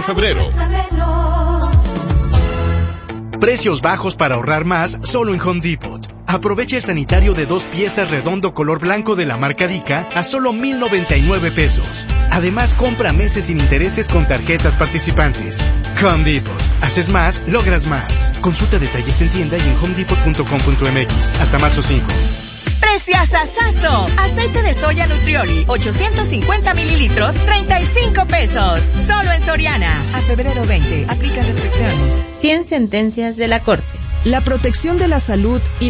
de febrero. Precios bajos para ahorrar más solo en Home Depot. Aprovecha el sanitario de 2 piezas redondo color blanco de la marca Dica a solo 1,099 pesos. Además, compra meses sin intereses con tarjetas participantes. Home Depot. Haces más, logras más. Consulta detalles en tienda y en homedepot.com.mx. Hasta marzo 5. ¡Preciasasazo! Aceite de soya Nutrioli, 850 mililitros, 35 pesos. Solo en Soriana. A febrero 20. Aplica restricciones. 100 sentencias de la Corte. La protección de la salud y